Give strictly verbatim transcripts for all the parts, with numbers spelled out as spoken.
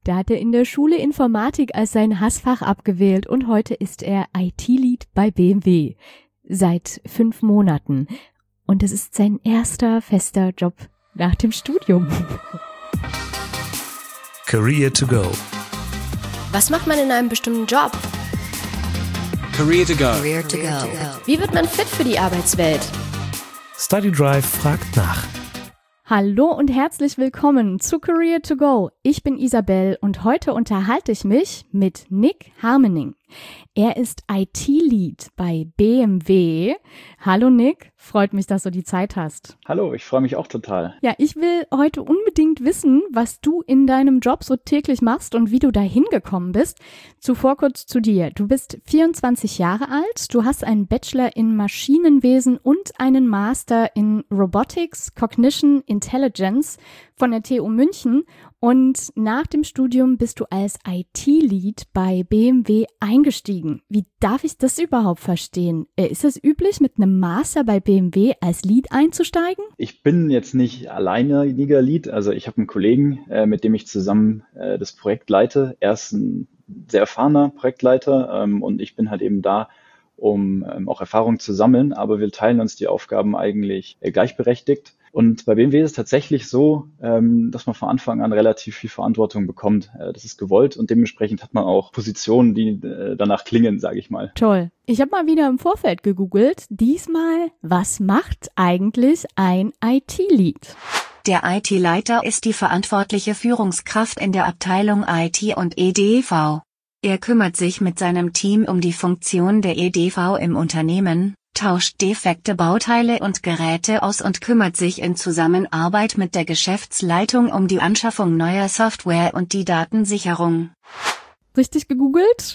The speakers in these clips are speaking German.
Da hat er in der Schule Informatik als sein Hassfach abgewählt und heute ist er I T-Lead bei B M W. Seit fünf Monaten. Und es ist sein erster fester Job nach dem Studium. Career to go. Was macht man in einem bestimmten Job? Career to go. Career to go. Wie wird man fit für die Arbeitswelt? Study Drive fragt nach. Hallo und herzlich willkommen zu Career to go. Ich bin Isabel und heute unterhalte ich mich mit Nick Harmening. Er ist I T-Lead bei B M W. Hallo Nick, freut mich, dass du die Zeit hast. Hallo, ich freue mich auch total. Ja, ich will heute unbedingt wissen, was du in deinem Job so täglich machst und wie du da hingekommen bist. Zuvor kurz zu dir. Du bist vierundzwanzig Jahre alt, du hast einen Bachelor in Maschinenwesen und einen Master in Robotics, Cognition, Intelligence von der T U München. Und nach dem Studium bist du als I T-Lead bei B M W eingestiegen. Wie darf ich das überhaupt verstehen? Ist es üblich, mit einem Master bei B M W als Lead einzusteigen? Ich bin jetzt nicht alleiniger Lead. Also ich habe einen Kollegen, äh, mit dem ich zusammen äh, das Projekt leite. Er ist ein sehr erfahrener Projektleiter ähm, und ich bin halt eben da, um ähm, auch Erfahrung zu sammeln. Aber wir teilen uns die Aufgaben eigentlich äh, gleichberechtigt. Und bei B M W ist es tatsächlich so, ähm, dass man von Anfang an relativ viel Verantwortung bekommt. Äh, das ist gewollt und dementsprechend hat man auch Positionen, die äh, danach klingen, sage ich mal. Toll. Ich habe mal wieder im Vorfeld gegoogelt. Diesmal, was macht eigentlich ein I T-Lead? Der I T-Leiter ist die verantwortliche Führungskraft in der Abteilung I T und E D V. Er kümmert sich mit seinem Team um die Funktion der E D V im Unternehmen, tauscht defekte Bauteile und Geräte aus und kümmert sich in Zusammenarbeit mit der Geschäftsleitung um die Anschaffung neuer Software und die Datensicherung. Richtig gegoogelt?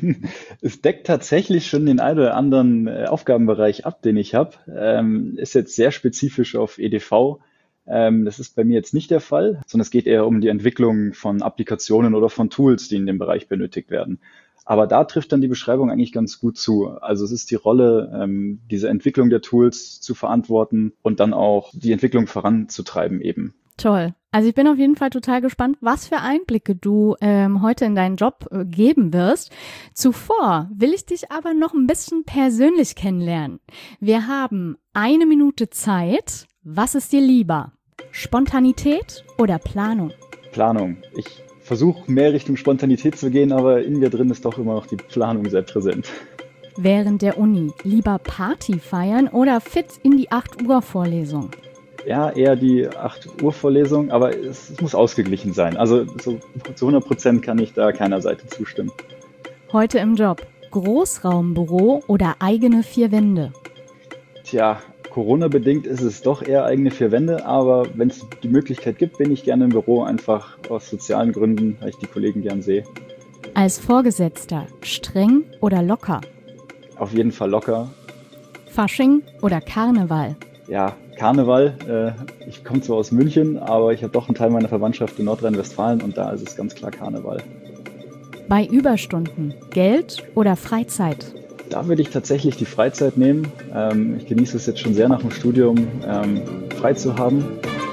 Es deckt tatsächlich schon den einen oder anderen äh, Aufgabenbereich ab, den ich habe. Ähm, ist jetzt sehr spezifisch auf E D V. Ähm, das ist bei mir jetzt nicht der Fall, sondern es geht eher um die Entwicklung von Applikationen oder von Tools, die in dem Bereich benötigt werden. Aber da trifft dann die Beschreibung eigentlich ganz gut zu. Also es ist die Rolle, ähm, diese Entwicklung der Tools zu verantworten und dann auch die Entwicklung voranzutreiben eben. Toll. Also ich bin auf jeden Fall total gespannt, was für Einblicke du ähm, heute in deinen Job äh, geben wirst. Zuvor will ich dich aber noch ein bisschen persönlich kennenlernen. Wir haben eine Minute Zeit. Was ist dir lieber? Spontanität oder Planung? Planung. Ich versuche mehr Richtung Spontanität zu gehen, aber in mir drin ist doch immer noch die Planung sehr präsent. Während der Uni lieber Party feiern oder fit in die acht Uhr Vorlesung? Ja, eher die acht Uhr Vorlesung, aber es, es muss ausgeglichen sein. Also so, zu hundert Prozent kann ich da keiner Seite zustimmen. Heute im Job Großraumbüro oder eigene vier Wände? Tja, Corona-bedingt ist es doch eher eigene vier Wände, aber wenn es die Möglichkeit gibt, bin ich gerne im Büro, einfach aus sozialen Gründen, weil ich die Kollegen gern sehe. Als Vorgesetzter streng oder locker? Auf jeden Fall locker. Fasching oder Karneval? Ja, Karneval. Äh, ich komme zwar aus München, aber ich habe doch einen Teil meiner Verwandtschaft in Nordrhein-Westfalen und da ist es ganz klar Karneval. Bei Überstunden Geld oder Freizeit? Da würde ich tatsächlich die Freizeit nehmen. Ähm, ich genieße es jetzt schon sehr nach dem Studium, ähm, frei zu haben.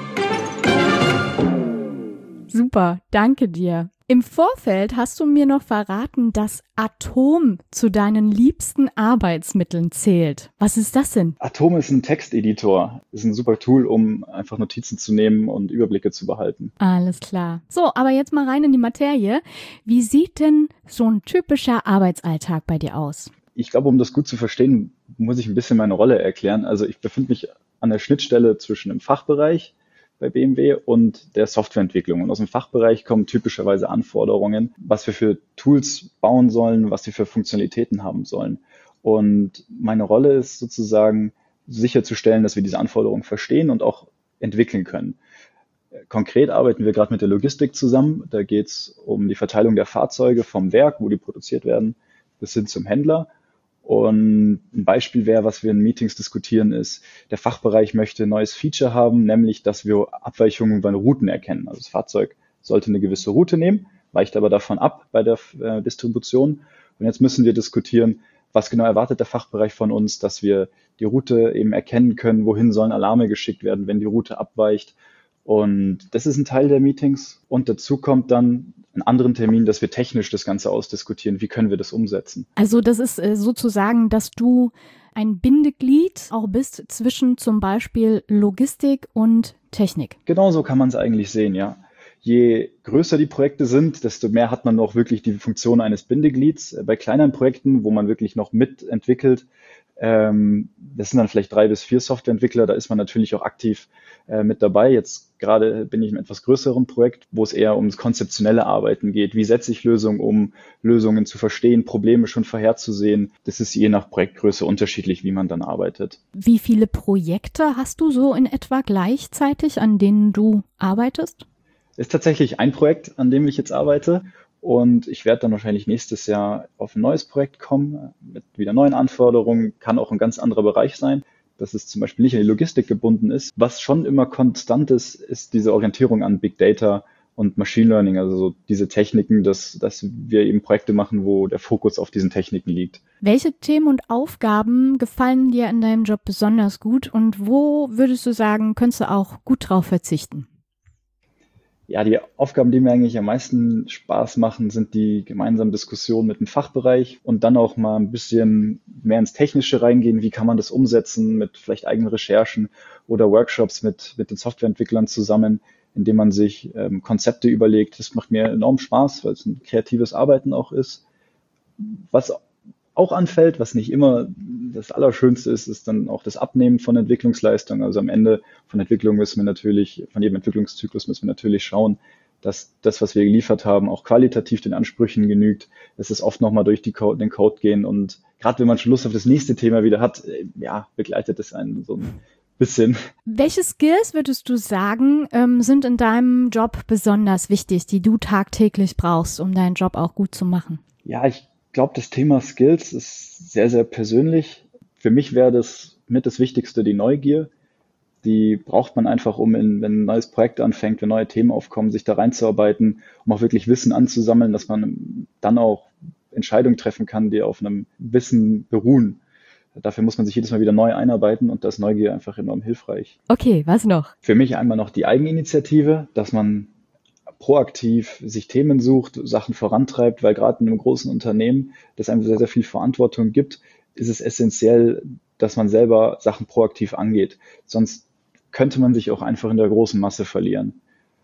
Super, danke dir. Im Vorfeld hast du mir noch verraten, dass Atom zu deinen liebsten Arbeitsmitteln zählt. Was ist das denn? Atom ist ein Texteditor. Ist ein super Tool, um einfach Notizen zu nehmen und Überblicke zu behalten. Alles klar. So, aber jetzt mal rein in die Materie. Wie sieht denn so ein typischer Arbeitsalltag bei dir aus? Ich glaube, um das gut zu verstehen, muss ich ein bisschen meine Rolle erklären. Also ich befinde mich an der Schnittstelle zwischen dem Fachbereich bei B M W und der Softwareentwicklung. Und aus dem Fachbereich kommen typischerweise Anforderungen, was wir für Tools bauen sollen, was sie für Funktionalitäten haben sollen. Und meine Rolle ist sozusagen sicherzustellen, dass wir diese Anforderungen verstehen und auch entwickeln können. Konkret arbeiten wir gerade mit der Logistik zusammen. Da geht es um die Verteilung der Fahrzeuge vom Werk, wo die produziert werden, bis hin zum Händler. Und ein Beispiel wäre, was wir in Meetings diskutieren, ist, der Fachbereich möchte ein neues Feature haben, nämlich, dass wir Abweichungen bei Routen erkennen. Also das Fahrzeug sollte eine gewisse Route nehmen, weicht aber davon ab bei der äh, Distribution. Und jetzt müssen wir diskutieren, was genau erwartet der Fachbereich von uns, dass wir die Route eben erkennen können, wohin sollen Alarme geschickt werden, wenn die Route abweicht. Und das ist ein Teil der Meetings. Und dazu kommt dann einen anderen Termin, dass wir technisch das Ganze ausdiskutieren. Wie können wir das umsetzen? Also das ist äh, sozusagen, dass du ein Bindeglied auch bist zwischen zum Beispiel Logistik und Technik. Genau so kann man es eigentlich sehen, ja. Je größer die Projekte sind, desto mehr hat man noch wirklich die Funktion eines Bindeglieds. Bei kleineren Projekten, wo man wirklich noch mitentwickelt, ähm, das sind dann vielleicht drei bis vier Softwareentwickler, da ist man natürlich auch aktiv äh, mit dabei. Jetzt gerade bin ich in einem etwas größeren Projekt, wo es eher ums konzeptionelle Arbeiten geht. Wie setze ich Lösungen um, Lösungen zu verstehen, Probleme schon vorherzusehen. Das ist je nach Projektgröße unterschiedlich, wie man dann arbeitet. Wie viele Projekte hast du so in etwa gleichzeitig, an denen du arbeitest? Ist tatsächlich ein Projekt, an dem ich jetzt arbeite, und ich werde dann wahrscheinlich nächstes Jahr auf ein neues Projekt kommen mit wieder neuen Anforderungen, kann auch ein ganz anderer Bereich sein, dass es zum Beispiel nicht an die Logistik gebunden ist. Was schon immer konstant ist, ist diese Orientierung an Big Data und Machine Learning, also so diese Techniken, dass, dass wir eben Projekte machen, wo der Fokus auf diesen Techniken liegt. Welche Themen und Aufgaben gefallen dir in deinem Job besonders gut und wo würdest du sagen, könntest du auch gut drauf verzichten? Ja, die Aufgaben, die mir eigentlich am meisten Spaß machen, sind die gemeinsamen Diskussionen mit dem Fachbereich und dann auch mal ein bisschen mehr ins Technische reingehen. Wie kann man das umsetzen mit vielleicht eigenen Recherchen oder Workshops mit, mit den Softwareentwicklern zusammen, indem man sich ähm, Konzepte überlegt. Das macht mir enorm Spaß, weil es ein kreatives Arbeiten auch ist. Was auch anfällt, was nicht immer das Allerschönste ist, ist dann auch das Abnehmen von Entwicklungsleistung. Also am Ende von Entwicklung müssen wir natürlich, von jedem Entwicklungszyklus müssen wir natürlich schauen, dass das, was wir geliefert haben, auch qualitativ den Ansprüchen genügt. Es ist oft nochmal durch die Code, den Code gehen, und gerade wenn man schon Lust auf das nächste Thema wieder hat, ja, begleitet es einen so ein bisschen. Welche Skills würdest du sagen, ähm, sind in deinem Job besonders wichtig, die du tagtäglich brauchst, um deinen Job auch gut zu machen? Ja, ich Ich glaube, das Thema Skills ist sehr, sehr persönlich. Für mich wäre das mit das Wichtigste die Neugier. Die braucht man einfach, um, in, wenn ein neues Projekt anfängt, wenn neue Themen aufkommen, sich da reinzuarbeiten, um auch wirklich Wissen anzusammeln, dass man dann auch Entscheidungen treffen kann, die auf einem Wissen beruhen. Dafür muss man sich jedes Mal wieder neu einarbeiten, und da ist Neugier einfach enorm hilfreich. Okay, was noch? Für mich einmal noch die Eigeninitiative, dass man proaktiv sich Themen sucht, Sachen vorantreibt, weil gerade in einem großen Unternehmen, das einem sehr, sehr viel Verantwortung gibt, ist es essentiell, dass man selber Sachen proaktiv angeht. Sonst könnte man sich auch einfach in der großen Masse verlieren.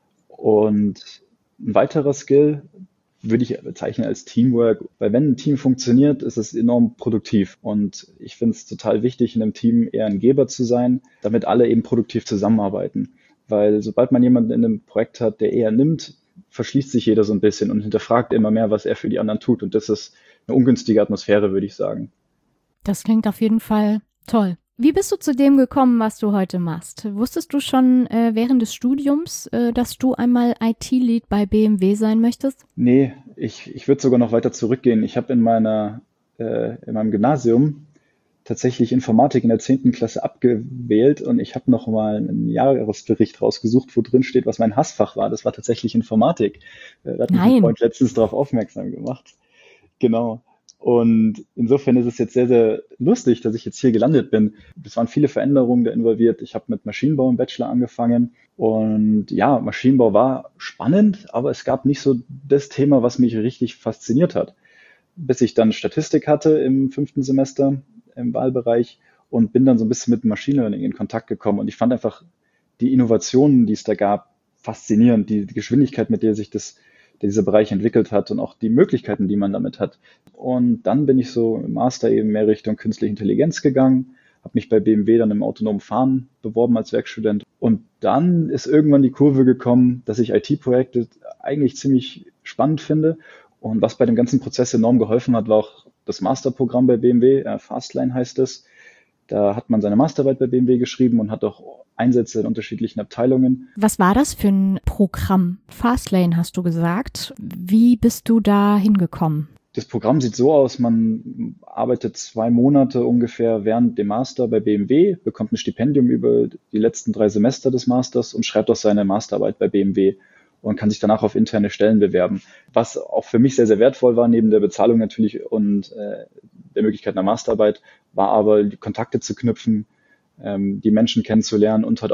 Und ein weiterer Skill würde ich bezeichnen als Teamwork, weil wenn ein Team funktioniert, ist es enorm produktiv. Und ich finde es total wichtig, in einem Team eher ein Geber zu sein, damit alle eben produktiv zusammenarbeiten. Weil sobald man jemanden in einem Projekt hat, der eher nimmt, verschließt sich jeder so ein bisschen und hinterfragt immer mehr, was er für die anderen tut. Und das ist eine ungünstige Atmosphäre, würde ich sagen. Das klingt auf jeden Fall toll. Wie bist du zu dem gekommen, was du heute machst? Wusstest du schon äh, während des Studiums, äh, dass du einmal I T-Lead bei B M W sein möchtest? Nee, ich, ich würde sogar noch weiter zurückgehen. Ich habe in meiner äh, in meinem Gymnasium tatsächlich Informatik in der zehnten Klasse abgewählt, und ich habe noch mal einen Jahresbericht rausgesucht, wo drin steht, was mein Hassfach war. Das war tatsächlich Informatik. Da hat mich ein Freund letztens darauf aufmerksam gemacht. Genau. Und insofern ist es jetzt sehr, sehr lustig, dass ich jetzt hier gelandet bin. Es waren viele Veränderungen da involviert. Ich habe mit Maschinenbau im Bachelor angefangen. Und ja, Maschinenbau war spannend, aber es gab nicht so das Thema, was mich richtig fasziniert hat. Bis ich dann Statistik hatte im fünften Semester im Wahlbereich und bin dann so ein bisschen mit Machine Learning in Kontakt gekommen. Und ich fand einfach die Innovationen, die es da gab, faszinierend. Die, die Geschwindigkeit, mit der sich das, der dieser Bereich entwickelt hat, und auch die Möglichkeiten, die man damit hat. Und dann bin ich so im Master eben mehr Richtung künstliche Intelligenz gegangen, habe mich bei B M W dann im autonomen Fahren beworben als Werkstudent. Und dann ist irgendwann die Kurve gekommen, dass ich I T-Projekte eigentlich ziemlich spannend finde. Und was bei dem ganzen Prozess enorm geholfen hat, war auch das Masterprogramm bei B M W, äh, Fastlane heißt es. Da hat man seine Masterarbeit bei B M W geschrieben und hat auch Einsätze in unterschiedlichen Abteilungen. Was war das für ein Programm? Fastlane hast du gesagt. Wie bist du da hingekommen? Das Programm sieht so aus, man arbeitet zwei Monate ungefähr während dem Master bei B M W, bekommt ein Stipendium über die letzten drei Semester des Masters und schreibt auch seine Masterarbeit bei B M W und kann sich danach auf interne Stellen bewerben. Was auch für mich sehr, sehr wertvoll war, neben der Bezahlung natürlich und äh, der Möglichkeit einer Masterarbeit, war aber die Kontakte zu knüpfen, ähm, die Menschen kennenzulernen und halt auch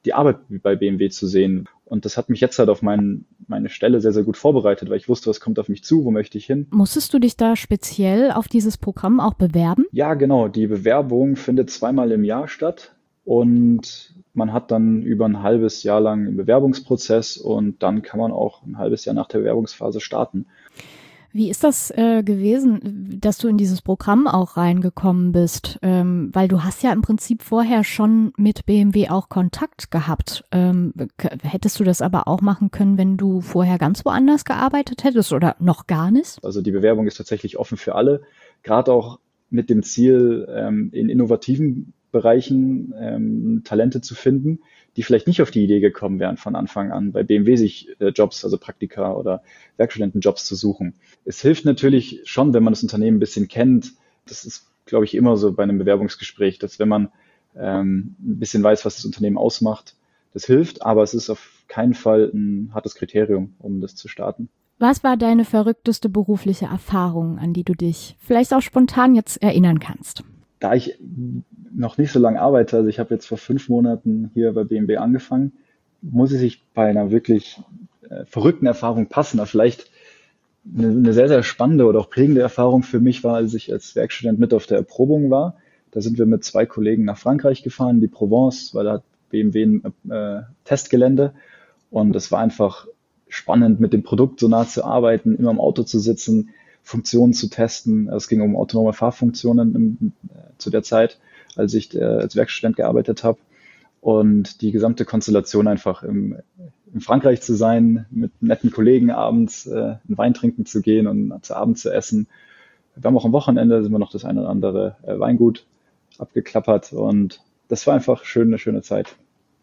die Arbeit bei B M W zu sehen. Und das hat mich jetzt halt auf mein, meine Stelle sehr, sehr gut vorbereitet, weil ich wusste, was kommt auf mich zu, wo möchte ich hin. Musstest du dich da speziell auf dieses Programm auch bewerben? Ja, genau. Die Bewerbung findet zweimal im Jahr statt und man hat dann über ein halbes Jahr lang einen Bewerbungsprozess und dann kann man auch ein halbes Jahr nach der Bewerbungsphase starten. Wie ist das äh, gewesen, dass du in dieses Programm auch reingekommen bist? Ähm, weil du hast ja im Prinzip vorher schon mit B M W auch Kontakt gehabt. Ähm, k- hättest du das aber auch machen können, wenn du vorher ganz woanders gearbeitet hättest oder noch gar nicht? Also die Bewerbung ist tatsächlich offen für alle, gerade auch mit dem Ziel, ähm, in innovativen Bereichen ähm, Talente zu finden, die vielleicht nicht auf die Idee gekommen wären, von Anfang an bei B M W sich äh, Jobs, also Praktika oder Werkstudentenjobs zu suchen. Es hilft natürlich schon, wenn man das Unternehmen ein bisschen kennt. Das ist, glaube ich, immer so bei einem Bewerbungsgespräch, dass wenn man ähm, ein bisschen weiß, was das Unternehmen ausmacht, das hilft, aber es ist auf keinen Fall ein hartes Kriterium, um das zu starten. Was war deine verrückteste berufliche Erfahrung, an die du dich vielleicht auch spontan jetzt erinnern kannst? Da ich noch nicht so lange arbeite, also ich habe jetzt vor fünf Monaten hier bei B M W angefangen, muss es sich bei einer wirklich äh, verrückten Erfahrung passen. Aber vielleicht eine, eine sehr, sehr spannende oder auch prägende Erfahrung für mich war, als ich als Werkstudent mit auf der Erprobung war. Da sind wir mit zwei Kollegen nach Frankreich gefahren, die Provence, weil da hat B M W ein äh, Testgelände. Und es war einfach spannend, mit dem Produkt so nah zu arbeiten, immer im Auto zu sitzen, Funktionen zu testen. Es ging um autonome Fahrfunktionen im, äh, zu der Zeit, als ich äh, als Werkstudent gearbeitet habe. Und die gesamte Konstellation einfach im, in Frankreich zu sein, mit netten Kollegen abends äh, einen Wein trinken zu gehen und zu Abend zu essen. Wir haben auch am Wochenende sind wir noch das eine oder andere äh, Weingut abgeklappert und das war einfach schön, eine schöne Zeit.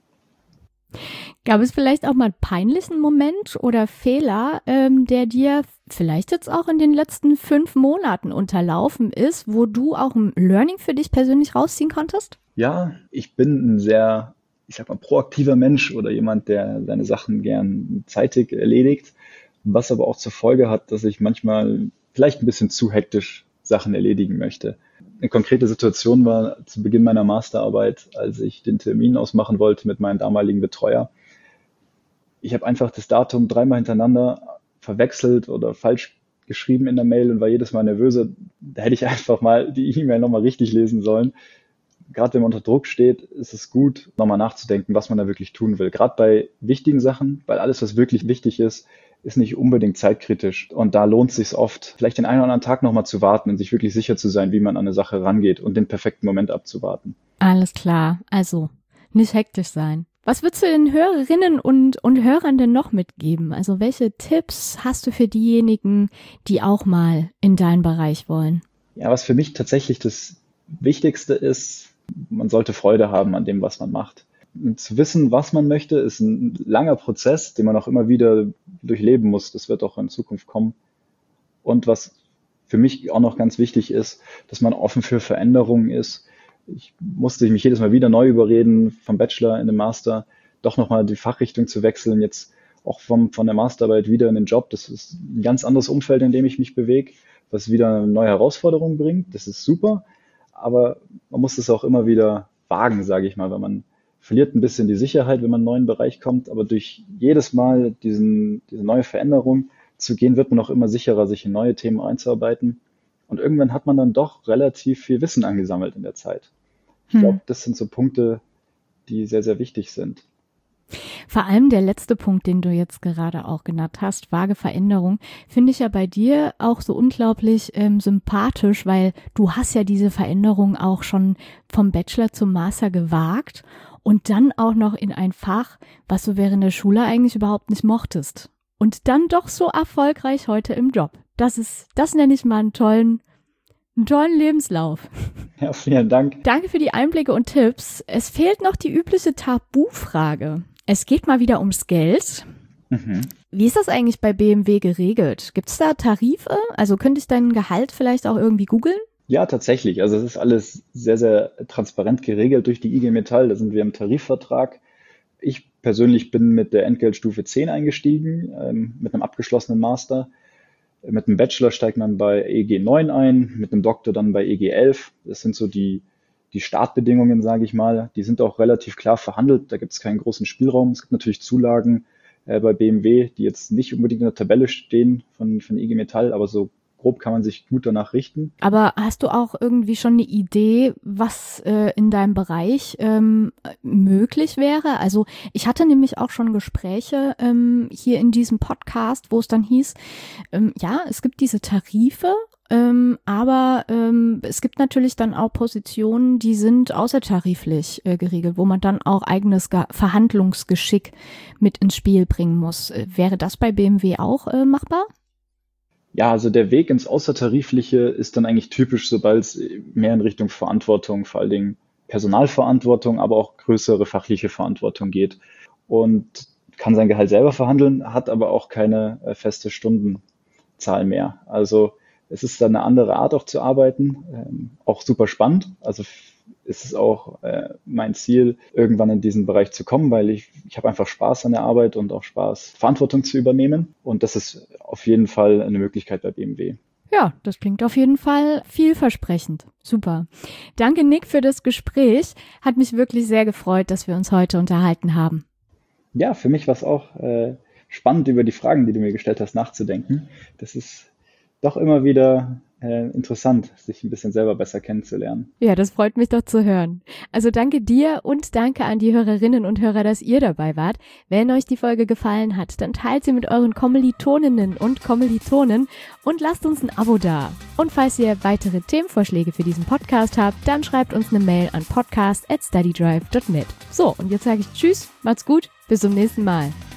Gab es vielleicht auch mal einen peinlichen Moment oder Fehler, ähm, der dir vielleicht jetzt auch in den letzten fünf Monaten unterlaufen ist, wo du auch ein Learning für dich persönlich rausziehen konntest? Ja, ich bin ein sehr, ich sag mal, proaktiver Mensch oder jemand, der seine Sachen gern zeitig erledigt, was aber auch zur Folge hat, dass ich manchmal vielleicht ein bisschen zu hektisch Sachen erledigen möchte. Eine konkrete Situation war zu Beginn meiner Masterarbeit, als ich den Termin ausmachen wollte mit meinem damaligen Betreuer. Ich habe einfach das Datum dreimal hintereinander verwechselt oder falsch geschrieben in der Mail und war jedes Mal nervöse. Da hätte ich einfach mal die E-Mail nochmal richtig lesen sollen. Gerade wenn man unter Druck steht, ist es gut, nochmal nachzudenken, was man da wirklich tun will. Gerade bei wichtigen Sachen, weil alles, was wirklich wichtig ist, ist nicht unbedingt zeitkritisch. Und da lohnt es sich oft, vielleicht den einen oder anderen Tag nochmal zu warten und sich wirklich sicher zu sein, wie man an eine Sache rangeht und den perfekten Moment abzuwarten. Alles klar, also nicht hektisch sein. Was würdest du den Hörerinnen und, und Hörern denn noch mitgeben? Also welche Tipps hast du für diejenigen, die auch mal in deinen Bereich wollen? Ja, was für mich tatsächlich das Wichtigste ist, man sollte Freude haben an dem, was man macht. Und zu wissen, was man möchte, ist ein langer Prozess, den man auch immer wieder durchleben muss. Das wird auch in Zukunft kommen. Und was für mich auch noch ganz wichtig ist, dass man offen für Veränderungen ist. Ich musste mich jedes Mal wieder neu überreden, vom Bachelor in den Master, doch nochmal die Fachrichtung zu wechseln, jetzt auch vom, von der Masterarbeit wieder in den Job. Das ist ein ganz anderes Umfeld, in dem ich mich bewege, was wieder neue Herausforderungen bringt. Das ist super, aber man muss es auch immer wieder wagen, sage ich mal, weil man verliert ein bisschen die Sicherheit, wenn man in einen neuen Bereich kommt, aber durch jedes Mal diesen, diese neue Veränderung zu gehen, wird man auch immer sicherer, sich in neue Themen einzuarbeiten. Und irgendwann hat man dann doch relativ viel Wissen angesammelt in der Zeit. Ich glaube, das sind so Punkte, die sehr, sehr wichtig sind. Vor allem der letzte Punkt, den du jetzt gerade auch genannt hast, vage Veränderung, finde ich ja bei dir auch so unglaublich ähm, sympathisch, weil du hast ja diese Veränderung auch schon vom Bachelor zum Master gewagt und dann auch noch in ein Fach, was du während der Schule eigentlich überhaupt nicht mochtest. Und dann doch so erfolgreich heute im Job. Das ist, das nenne ich mal einen tollen, einen tollen Lebenslauf. Ja, vielen Dank. Danke für die Einblicke und Tipps. Es fehlt noch die übliche Tabufrage. Es geht mal wieder ums Geld. Mhm. Wie ist das eigentlich bei B M W geregelt? Gibt es da Tarife? Also könnte ich dein Gehalt vielleicht auch irgendwie googeln? Ja, tatsächlich. Also es ist alles sehr, sehr transparent geregelt durch die I G Metall. Da sind wir im Tarifvertrag. Ich persönlich bin mit der Entgeltstufe zehn eingestiegen, ähm, mit einem abgeschlossenen Master. Mit einem Bachelor steigt man bei E G neun ein, mit einem Doktor dann bei E G elf. Das sind so die, die Startbedingungen, sage ich mal, die sind auch relativ klar verhandelt. Da gibt es keinen großen Spielraum. Es gibt natürlich Zulagen äh, bei B M W, die jetzt nicht unbedingt in der Tabelle stehen von, von I G Metall, aber so grob kann man sich gut danach richten. Aber hast du auch irgendwie schon eine Idee, was äh, in deinem Bereich ähm, möglich wäre? Also ich hatte nämlich auch schon Gespräche ähm, hier in diesem Podcast, wo es dann hieß, ähm, ja, es gibt diese Tarife, ähm, aber ähm, es gibt natürlich dann auch Positionen, die sind außertariflich äh, geregelt, wo man dann auch eigenes Ge- Verhandlungsgeschick mit ins Spiel bringen muss. Äh, wäre das bei B M W auch äh, machbar? Ja, also der Weg ins Außertarifliche ist dann eigentlich typisch, sobald es mehr in Richtung Verantwortung, vor allen Dingen Personalverantwortung, aber auch größere fachliche Verantwortung geht. Und kann sein Gehalt selber verhandeln, hat aber auch keine äh, feste Stundenzahl mehr. Also es ist dann eine andere Art auch zu arbeiten, ähm, auch super spannend. Also ist es auch äh, mein Ziel, irgendwann in diesen Bereich zu kommen, weil ich, ich habe einfach Spaß an der Arbeit und auch Spaß, Verantwortung zu übernehmen. Und das ist auf jeden Fall eine Möglichkeit bei B M W. Ja, das klingt auf jeden Fall vielversprechend. Super. Danke, Nick, für das Gespräch. Hat mich wirklich sehr gefreut, dass wir uns heute unterhalten haben. Ja, für mich war es auch äh, spannend, über die Fragen, die du mir gestellt hast, nachzudenken. Das ist doch immer wieder äh, interessant, sich ein bisschen selber besser kennenzulernen. Ja, das freut mich doch zu hören. Also danke dir und danke an die Hörerinnen und Hörer, dass ihr dabei wart. Wenn euch die Folge gefallen hat, dann teilt sie mit euren Kommilitoninnen und Kommilitonen und lasst uns ein Abo da. Und falls ihr weitere Themenvorschläge für diesen Podcast habt, dann schreibt uns eine Mail an podcast at studydrive dot net. So, und jetzt sage ich Tschüss, macht's gut, bis zum nächsten Mal.